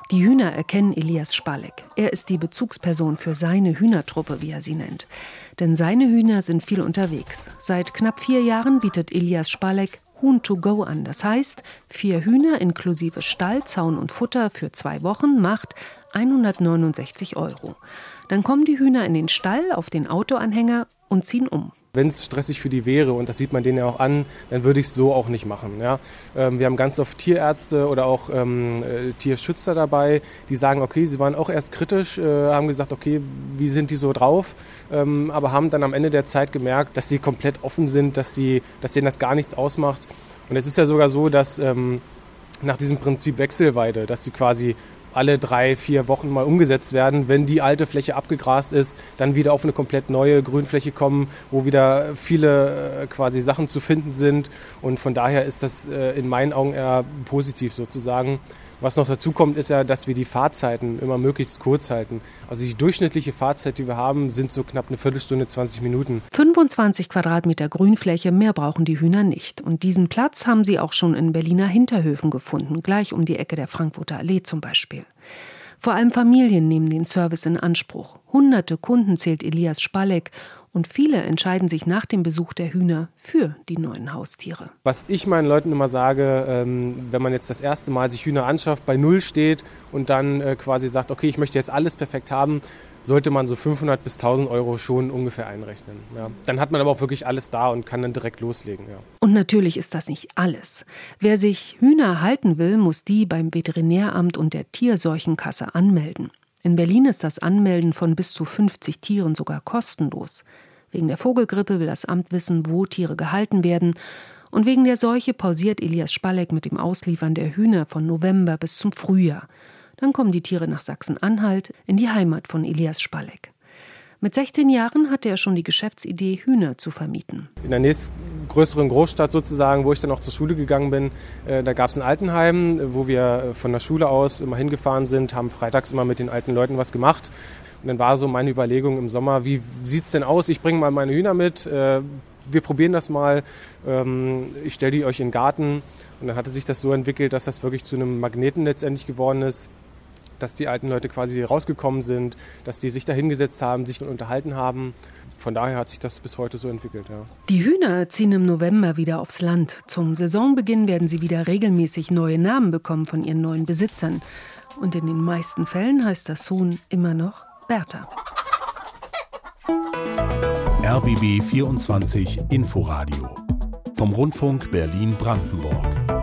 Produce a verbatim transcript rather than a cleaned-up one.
Die Hühner erkennen Elias Spalek. Er ist die Bezugsperson für seine Hühnertruppe, wie er sie nennt. Denn seine Hühner sind viel unterwegs. Seit knapp vier Jahren bietet Elias Spalek Huhn to go an. Das heißt, vier Hühner inklusive Stall, Zaun und Futter für zwei Wochen macht hundertneunundsechzig Euro. Dann kommen die Hühner in den Stall auf den Autoanhänger und ziehen um. Wenn es stressig für die wäre, und das sieht man denen ja auch an, dann würde ich es so auch nicht machen. Ja? Ähm, wir haben ganz oft Tierärzte oder auch ähm, äh, Tierschützer dabei, die sagen, okay, sie waren auch erst kritisch, äh, haben gesagt, okay, wie sind die so drauf, ähm, aber haben dann am Ende der Zeit gemerkt, dass sie komplett offen sind, dass, sie, dass denen das gar nichts ausmacht. Und es ist ja sogar so, dass ähm, nach diesem Prinzip Wechselweide, dass sie quasi alle drei, vier Wochen mal umgesetzt werden, wenn die alte Fläche abgegrast ist, dann wieder auf eine komplett neue Grünfläche kommen, wo wieder viele äh, quasi Sachen zu finden sind. Und von daher ist das äh, in meinen Augen eher positiv sozusagen. Was noch dazu kommt, ist ja, dass wir die Fahrzeiten immer möglichst kurz halten. Also die durchschnittliche Fahrzeit, die wir haben, sind so knapp eine Viertelstunde, zwanzig Minuten. fünfundzwanzig Quadratmeter Grünfläche, mehr brauchen die Hühner nicht. Und diesen Platz haben sie auch schon in Berliner Hinterhöfen gefunden, gleich um die Ecke der Frankfurter Allee zum Beispiel. Vor allem Familien nehmen den Service in Anspruch. Hunderte Kunden zählt Elias Spalek. Und viele entscheiden sich nach dem Besuch der Hühner für die neuen Haustiere. Was ich meinen Leuten immer sage, ähm, wenn man jetzt das erste Mal sich Hühner anschafft, bei Null steht und dann äh, quasi sagt, okay, ich möchte jetzt alles perfekt haben, sollte man so fünfhundert bis tausend Euro schon ungefähr einrechnen. Ja. Dann hat man aber auch wirklich alles da und kann dann direkt loslegen. Ja. Und natürlich ist das nicht alles. Wer sich Hühner halten will, muss die beim Veterinäramt und der Tierseuchenkasse anmelden. In Berlin ist das Anmelden von bis zu fünfzig Tieren sogar kostenlos. Wegen der Vogelgrippe will das Amt wissen, wo Tiere gehalten werden. Und wegen der Seuche pausiert Elias Spalek mit dem Ausliefern der Hühner von November bis zum Frühjahr. Dann kommen die Tiere nach Sachsen-Anhalt, in die Heimat von Elias Spalek. Mit sechzehn Jahren hatte er schon die Geschäftsidee, Hühner zu vermieten. In der nächstgrößeren Großstadt sozusagen, wo ich dann auch zur Schule gegangen bin, äh, da gab es ein Altenheim, wo wir von der Schule aus immer hingefahren sind, haben freitags immer mit den alten Leuten was gemacht. Und dann war so meine Überlegung im Sommer, wie sieht es denn aus? Ich bringe mal meine Hühner mit, äh, wir probieren das mal, ähm, ich stelle die euch in den Garten. Und dann hatte sich das so entwickelt, dass das wirklich zu einem Magneten letztendlich geworden ist, dass die alten Leute quasi rausgekommen sind, dass die sich da hingesetzt haben, sich unterhalten haben. Von daher hat sich das bis heute so entwickelt. Ja. Die Hühner ziehen im November wieder aufs Land. Zum Saisonbeginn werden sie wieder regelmäßig neue Namen bekommen von ihren neuen Besitzern. Und in den meisten Fällen heißt das Huhn immer noch Bertha. R B B vierundzwanzig Inforadio vom Rundfunk Berlin-Brandenburg.